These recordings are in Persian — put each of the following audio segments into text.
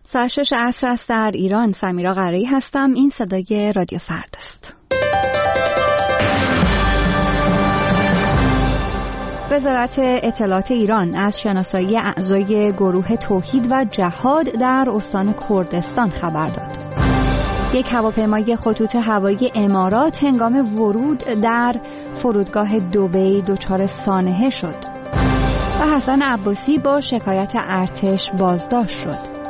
6 عصر است در ایران. سمیرا قره‌ای هستم. این صدای رادیو فردا است. وزارت اطلاعات ایران از شناسایی اعضای گروه توحید و جهاد در استان کردستان خبر داد. یک هواپیمای خطوط هوایی امارات هنگام ورود در فرودگاه دبی دچار سانحه شد و حسن عباسی با شکایت ارتش بازداشت شد.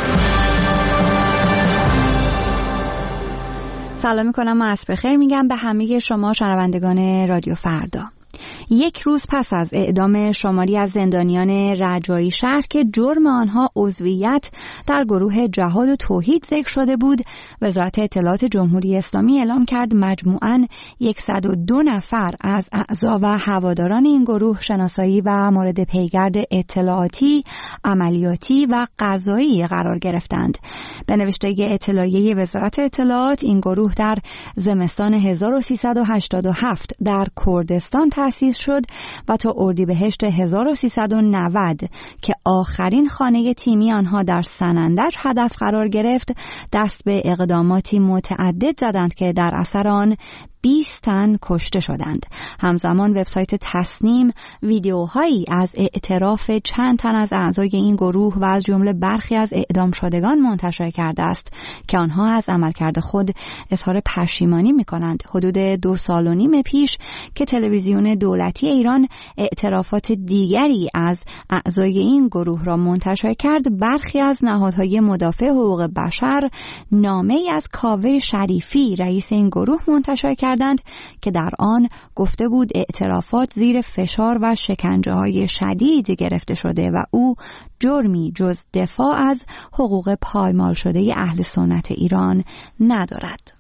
سلام میکنم و عصر بخیر میگم به همه شما شنوندگان رادیو فردا. یک روز پس از اعدام شماری از زندانیان رجایی شهر که جرم آنها عضویت در گروه جهاد و توحید ذکر شده بود، وزارت اطلاعات جمهوری اسلامی اعلام کرد مجموعاً 102 نفر از اعضا و هواداران این گروه شناسایی و مورد پیگرد اطلاعاتی، عملیاتی و قضایی قرار گرفتند. به نوشته اطلاعیه وزارت اطلاعات، این گروه در زمستان 1387 در کردستان تأسیس شد و تا اردیبهشت 1390 که آخرین خانه تیمی آنها در سنندج هدف قرار گرفت، دست به اقداماتی متعدد زدند که در اثر آن 20 تن کشته شدند. همزمان وبسایت تصنیم ویدیوهایی از اعتراف چند تن از اعضای این گروه و از جمله برخی از اعدام شدگان منتشر کرده است که آنها از عملکرد خود اظهار پشیمانی می‌کنند. حدود 2.5 سال پیش که تلویزیون دولتی ایران اعترافات دیگری از اعضای این گروه را منتشر کرد، برخی از نهادهای مدافع حقوق بشر نامه‌ای از کاوه شریفی رئیس این گروه منتشر کردند که در آن گفته بود اعترافات زیر فشار و شکنجه‌های شدید گرفته شده و او جرمی جز دفاع از حقوق پایمال شده اهل سنت ایران ندارد.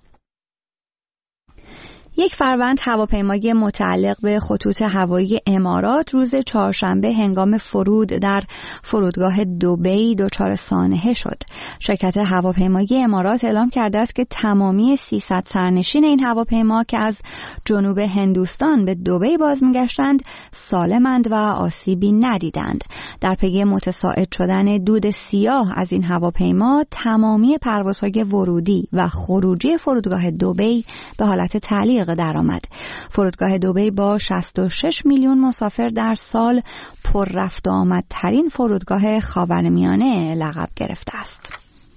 1 فروند هواپیمای متعلق به خطوط هوایی امارات روز چهارشنبه هنگام فرود در فرودگاه دبی دچار سانحه شد. شرکت هواپیمایی امارات اعلام کرده است که تمامی 300 سرنشین این هواپیما که از جنوب هندوستان به دبی باز می‌گشتند سالمند و آسیبی ندیدند. در پی متصاعد شدن دود سیاه از این هواپیما، تمامی پروازهای ورودی و خروجی فرودگاه دبی به حالت تعلیق درآمد. فرودگاه دبی با 66 میلیون مسافر در سال پر رفت و آمدترین فرودگاه خاورمیانه لقب گرفته است.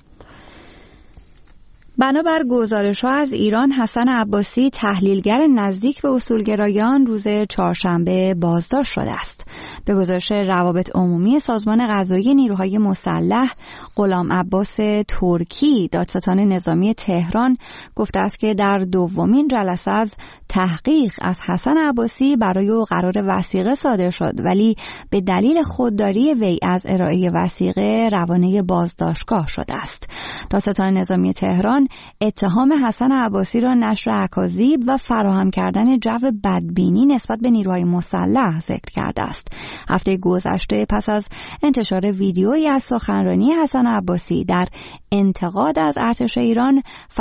بنابر گزارش‌ها از ایران، حسن عباسی تحلیلگر نزدیک به اصولگرایان روز چهارشنبه بازداشت شده است. به گزارش روابط عمومی سازمان قضایی نیروهای مسلح، غلام عباس ترکی دادستان نظامی تهران گفته است که در دومین جلسه از تحقیق از حسن عباسی برای او قرار وثیقه صادر شد، ولی به دلیل خودداری وی از ارائه وثیقه روانه بازداشتگاه شده است. دادستان نظامی تهران اتهام حسن عباسی را نشر اکاذیب و فراهم کردن جو بدبینی نسبت به نیروهای مسلح ذکر کرده است. هفته گذشته پس از انتشار ویدیویی از سخنرانی حسن عباسی در انتقاد از ارتش ایران،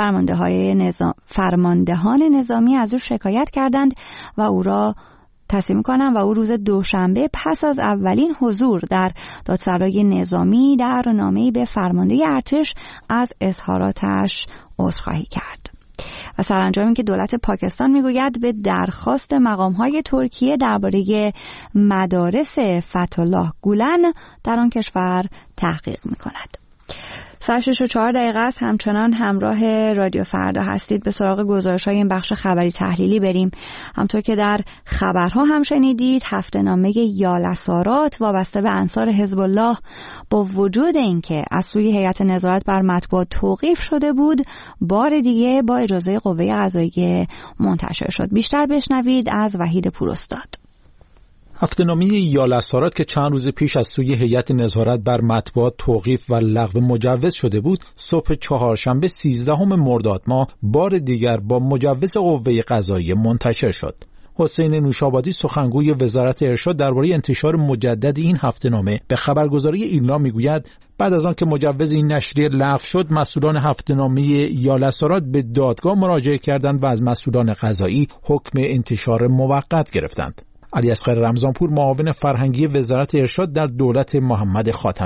فرماندهان نظامی از او شکایت کردند و او را تصمیم کنم و او روز دوشنبه پس از اولین حضور در دادسرای نظامی در نامه‌ای به فرمانده ارتش از اظهاراتش عذرخواهی کرد. و سرانجام که دولت پاکستان میگوید به درخواست مقام‌های ترکیه درباره مدارس فتح‌الله گولن در آن کشور تحقیق می‌کند. 6:04 است. همچنان همراه رادیو فردا هستید. به سراغ گزارش‌های این بخش خبری تحلیلی بریم. همطور که در خبرها هم شنیدید، هفته‌نامه یالسارات وابسته به انصار حزب الله با وجود اینکه از سوی هیئت نظارت بر مطبوعات توقیف شده بود، بار دیگه با اجازه قوه قضاییه منتشر شد. بیشتر بشنوید از وحید پوراستاد. هفته‌نامه یالسارات که چند روز پیش از سوی هیئت نظارت بر مطبوعات توقیف و لغو مجوز شده بود، صبح چهارشنبه 13 مرداد ماه بار دیگر با مجوز قوه قضاییه منتشر شد. حسین نوشابادی سخنگوی وزارت ارشاد درباره انتشار مجدد این هفته‌نامه به خبرگزاری ایلنا میگوید بعد از آن که مجوز این نشریه لغو شد، مسئولان هفته‌نامه یالسارات به دادگاه مراجعه کردند و از مسئولان قضایی حکم انتشار موقت گرفتند. علی اصغر رمضانپور، معاون فرهنگی وزارت ارشاد در دولت محمد خاتمی: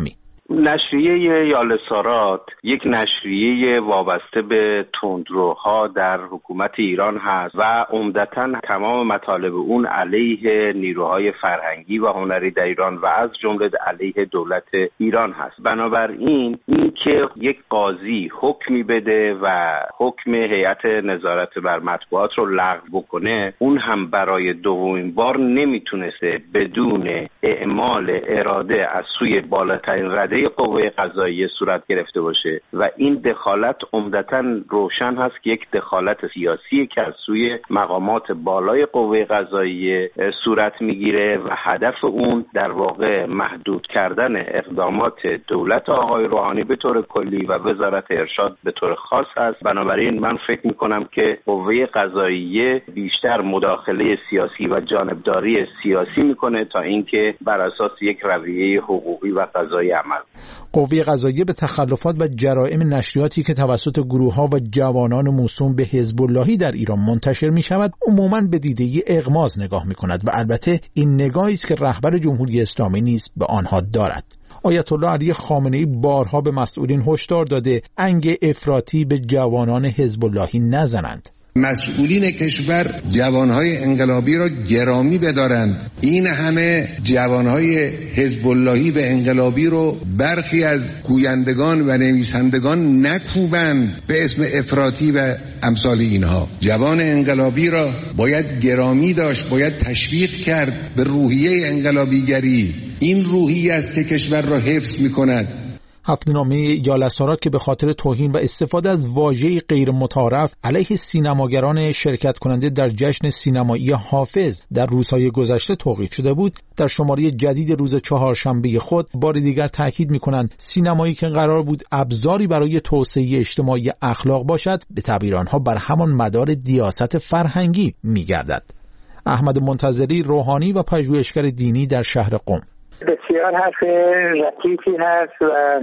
نشریه یالسارات یک نشریه وابسته به تندروها در حکومت ایران هست و عمدتاً تمام مطالب اون علیه نیروهای فرهنگی و هنری در ایران و از جمله علیه دولت ایران هست. بنابراین این که یک قاضی حکمی بده و حکم هیئت نظارت بر مطبوعات رو لغو بکنه، اون هم برای دومین بار نمیتونسته بدون اعمال اراده از سوی بالاترین رده قوه قضاییه صورت گرفته باشه و این دخالت عمدتاً روشن هست که یک دخالت سیاسی که از سوی مقامات بالای قوه قضاییه صورت میگیره و هدف اون در واقع محدود کردن اقدامات دولت آقای روحانی به طور کلی و وزارت ارشاد به طور خاص است. بنابراین من فکر میکنم که قوه قضاییه بیشتر مداخله سیاسی و جانبداری سیاسی میکنه تا اینکه بر اساس یک رویه حقوقی و قضایی عمل. قوه قضاییه به تخلفات و جرائم نشریاتی که توسط گروه‌ها و جوانان موسوم به حزب اللهی در ایران منتشر می‌شود عموماً به دیده اغماض نگاه می‌کند و البته این نگاهی است که رهبر جمهوری اسلامی نیز به آنها دارد. آیت الله علی خامنه‌ای بارها به مسئولین هشدار داده انگ افراطی به جوانان حزب اللهی نزنند. مسئولین کشور جوانهای انقلابی را گرامی بدارند. این همه جوانهای حزب اللهی به انقلابی رو برخی از گویندگان و نویسندگان نکوبند به اسم افراطی و امثال اینها. جوان انقلابی را باید گرامی داشت، باید تشویق کرد به روحیه انقلابیگری. این روحیه است که کشور را حفظ می‌کند. هفته‌نامه یالسارات که به خاطر توهین و استفاده از واژه‌ای غیر متعارف علیه سینماگران شرکت کننده در جشن سینمایی حافظ در روزهای گذشته توقیف شده بود، در شماره جدید روز چهارشنبه خود بار دیگر تاکید می‌کنند سینمایی که قرار بود ابزاری برای توسعه اجتماعی اخلاق باشد، به تعبیر آنها بر همان مدار دیاست فرهنگی می‌گردد. احمد منتظری، روحانی و پژوهشگر دینی در شهر قم: بسیار حرف لطیفی هست و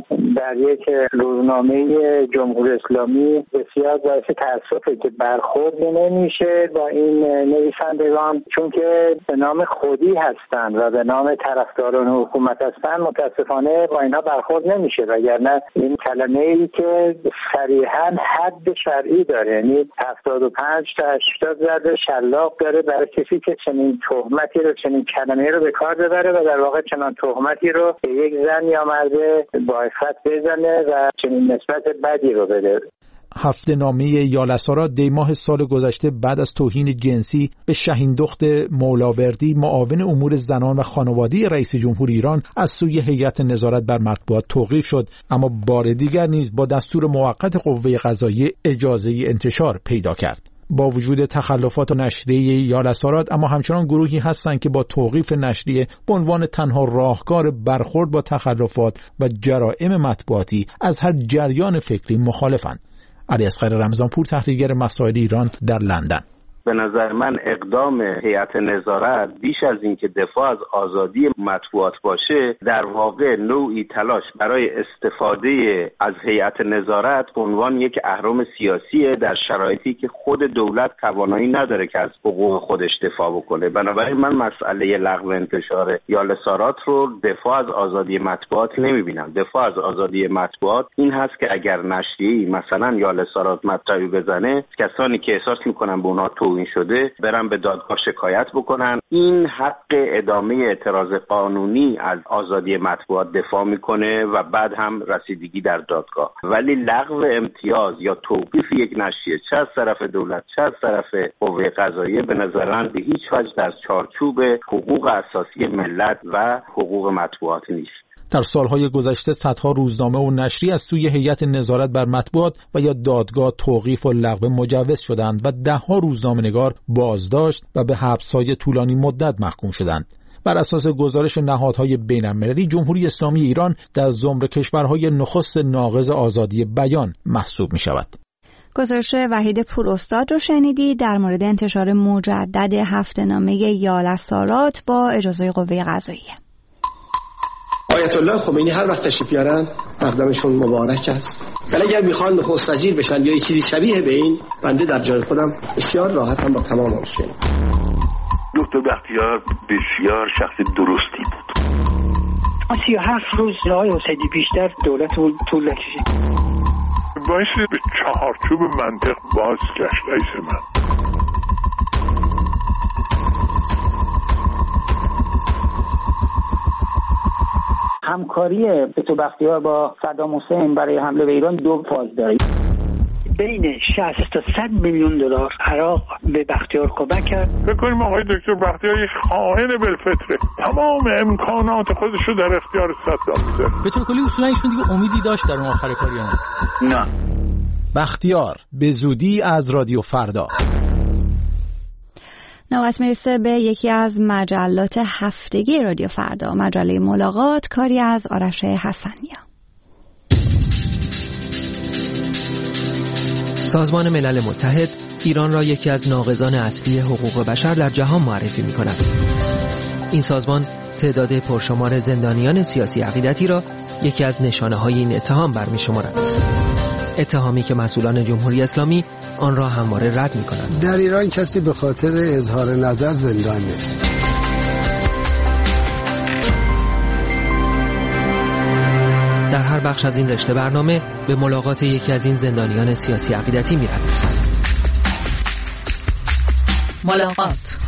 در یک روزنامه جمهوری اسلامی بسیار باعث تأسفه که برخورد نمیشه با این نویسندگان، چون که به نام خودی هستند و به نام طرفداران حکومت هستند. متاسفانه با اینها برخورد نمیشه، وگرنه این کلمه ای که صریحاً حد شرعی داره، یعنی 75 تا 80 ضرب شلاق داره برای کسی که چنین تهمتی رو، چنین کلمه‌ای رو به کار ببره و در واقع چنان تهمتی رو به یک زن یا مرد با عفت بزنه و چنین نسبت بدی رو بده. هفته‌نامه یالسارات دیماه سال گذشته بعد از توهین جنسی به شهین دخت مولاوردی، معاون امور زنان و خانواده رئیس جمهور ایران، از سوی هیئت نظارت بر مطبوعات توقیف شد، اما بار دیگر نیز با دستور موقت قوه قضاییه اجازه انتشار پیدا کرد. با وجود تخلفات نشریه یالسارات، اما همچنان گروهی هستند که با توقیف نشریه به عنوان تنها راهکار برخورد با تخلفات و جرائم مطبوعاتی از هر جریان فکری مخالفند. علی اصغر رمضانپور، تحلیلگر مسائل ایران در لندن: به نظر من اقدام هیئت نظارت بیش از این که دفاع از آزادی مطبوعات باشه، در واقع نوعی تلاش برای استفاده از هیئت نظارت به عنوان یک اهرم سیاسیه در شرایطی که خود دولت توانایی نداره که از حقوق خودش دفاع بکنه. بنابراین من مسئله لغو انتشار یالسارات رو دفاع از آزادی مطبوعات نمیبینم. دفاع از آزادی مطبوعات این هست که اگر نشریه‌ای مثلا یالسارات مطلبی بزنه، کسانی که احساس میکنن به اونها این شده برن به دادگاه شکایت بکنن. این حق ادامه اعتراض قانونی از آزادی مطبوعات دفاع میکنه و بعد هم رسیدگی در دادگاه. ولی لغو امتیاز یا توقیف یک نشریه، چه از طرف دولت چه از طرف قوه قضاییه، به نظر من به هیچ وجه در چارچوب حقوق اساسی ملت و حقوق مطبوعات نیست. در سالهای گذشته صدها روزنامه و نشریه از سوی هیئت نظارت بر مطبوعات و یا دادگاه توقیف و لغو مجوز شدند و دهها روزنامه‌نگار بازداشت و به حبس‌های طولانی مدت محکوم شدند. بر اساس گزارش نهادهای بین‌المللی، جمهوری اسلامی ایران در زمره کشورهای نخست ناقض آزادی بیان محسوب می‌شود. گزارش وحید پوراستاد رو شنیدی در مورد انتشار مجدد هفته‌نامه یالسارات با اجازه قوه قضاییه. آیت الله خمینی هر وقت تشریف بیارن مقدمشون مبارک است، ولی اگر میخوان نخست وزیر بشن یا چیزی شبیه به این، بنده در جای خودم بسیار راحتم با تمام مشکل. دکتر بختیار بسیار شخص درستی بود. 37 روز آقای حسینی بیشتر دولتمون طول نکشید. باعث به چهارچوب منطق بازگشت رئیس من. همکاری فتو بختیار با صدام حسین برای حمله به ایران دو فاز داره. بین 60 تا 100 میلیون دلار عراق به بختیار کمک کرد. فکر کنیم آقای دکتر بختیار یک خائن بالفطره، تمام امکانات خودش رو در اختیار صدام میذاره. به طور کلی اصولا ایشون دیگه امیدی داشت در اون آخر کاری هم؟ نه. بختیار به زودی از رادیو فردا. نوبت میرسه به یکی از مجلات هفتگی رادیو فردا، مجله ملاقات، کاری از آرش حسنیا. سازمان ملل متحد ایران را یکی از ناقضان اصلی حقوق بشر در جهان معرفی می‌کند. این سازمان تعداد پرشمار زندانیان سیاسی عقیدتی را یکی از نشانه‌های این اتهام برمی‌شمارد. اتهامی که مسئولان جمهوری اسلامی آن را همواره رد می‌کنند. در ایران کسی به خاطر اظهار نظر زندان نیست. در هر بخش از این رشته برنامه به ملاقات یکی از این زندانیان سیاسی عقیدتی می‌رویم. ملاقات.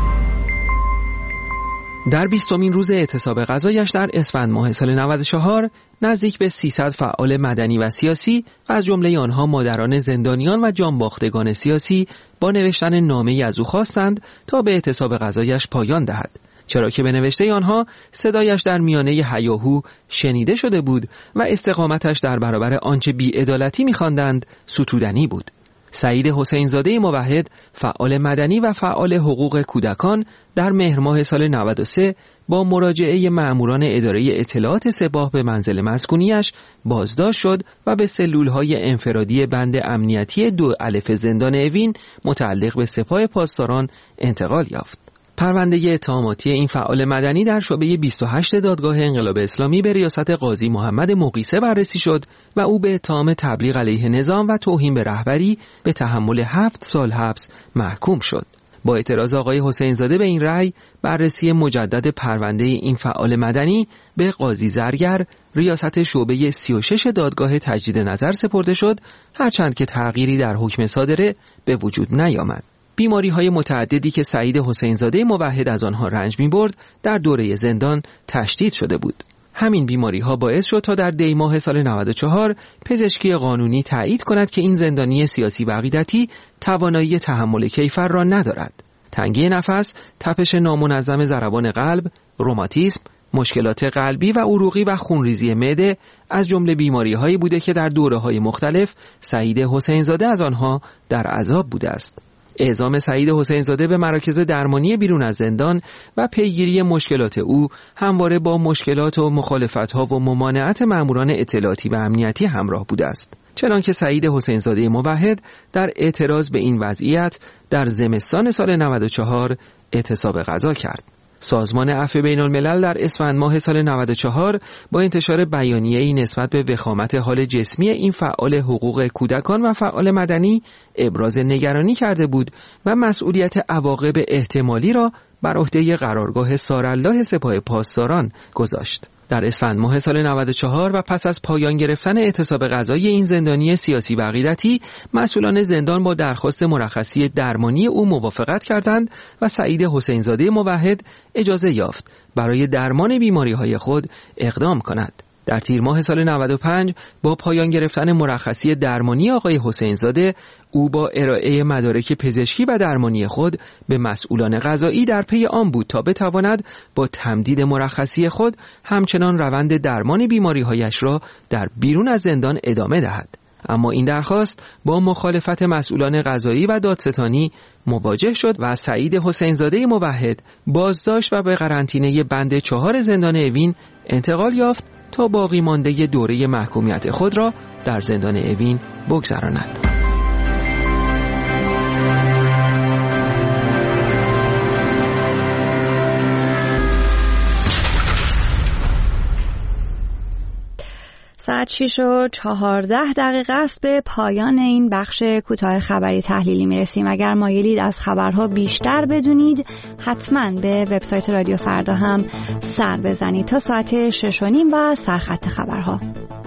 در 20مین روز اعتصاب غذایش در اسفند ماه سال 94 نزدیک به 300 فعال مدنی و سیاسی و از جمله آنها مادران زندانیان و جانباختگان سیاسی با نوشتن نامه‌ای از او خواستند تا به اعتصاب غذایش پایان دهد، چرا که به نوشته آنها صدایش در میانه هیاهو شنیده شده بود و استقامتش در برابر آنچه بی‌عدالتی می‌خواندند ستودنی بود. سعید حسین زاده موحد، فعال مدنی و فعال حقوق کودکان، در مهر ماه سال 93 با مراجعه مأموران اداره اطلاعات سپاه به منزل مسکونیش بازداشت شد و به سلول‌های انفرادی بند امنیتی 2 الف زندان اوین متعلق به سپاه پاسداران انتقال یافت. پرونده اتهاماتی این فعال مدنی در شعبه 28 دادگاه انقلاب اسلامی به ریاست قاضی محمد مقیسه بررسی شد و او به اتهام تبلیغ علیه نظام و توهین به رهبری به تحمل 7 سال حبس محکوم شد. با اعتراض آقای حسین زاده به این رأی، بررسی مجدد پرونده این فعال مدنی به قاضی زرگر ریاست شعبه 36 دادگاه تجدید نظر سپرده شد، هرچند که تغییری در حکم صادره به وجود نیامد. بیماری‌های متعددی که سعید حسین زاده موحد از آنها رنج می‌برد در دوره زندان تشدید شده بود. همین بیماری‌ها باعث شد تا در دی ماه سال 94 پزشکی قانونی تایید کند که این زندانی سیاسی و عقیدتی توانایی تحمل کیفر را ندارد. تنگی نفس، تپش نامنظم ضربان قلب، روماتیسم، مشکلات قلبی و عروقی و خونریزی معده از جمله بیماری‌هایی بوده که در دوره‌های مختلف سعید حسین زاده از آنها در عذاب بوده است. اعزام سعید حسین زاده به مراکز درمانی بیرون از زندان و پیگیری مشکلات او همواره با مشکلات و مخالفت‌ها و ممانعت مأموران اطلاعاتی و امنیتی همراه بوده است. چنانکه سعید حسین زاده موحد در اعتراض به این وضعیت در زمستان سال 94 اعتصاب غذا کرد. سازمان عفو بین الملل در اسفند ماه سال 94 با انتشار بیانیه‌ای نسبت به وخامت حال جسمی این فعال حقوق کودکان و فعال مدنی ابراز نگرانی کرده بود و مسئولیت عواقب احتمالی را بر عهده قرارگاه سارالله سپاه پاسداران گذاشت. در اسفند ماه سال 94 و پس از پایان گرفتن اعتصاب غذایی این زندانی سیاسی و عقیدتی، مسئولان زندان با درخواست مرخصی درمانی او موافقت کردند و سعید حسین زاده موحد اجازه یافت برای درمان بیماری‌های خود اقدام کند. در تیر ماه سال 95 با پایان گرفتن مرخصی درمانی آقای حسین زاده، او با ارائه مدارک پزشکی و درمانی خود به مسئولان قضایی در پی آن بود تا بتواند با تمدید مرخصی خود همچنان روند درمان بیماری‌هایش را در بیرون از زندان ادامه دهد. اما این درخواست با مخالفت مسئولان قضایی و دادستانی مواجه شد و سعید حسین زاده موحد بازداشت و به قرنطینه بند 4 زندان اوین انتقال یافت تا باقی مانده دوره محکومیت خود را در زندان اوین بگذراند. ساعت 6:14 است. به پایان این بخش کوتاه خبری تحلیلی میرسیم. اگر مایلید از خبرها بیشتر بدونید حتما به وبسایت رادیو فردا هم سر بزنید تا ساعت 6:30 و سرخط خبرها.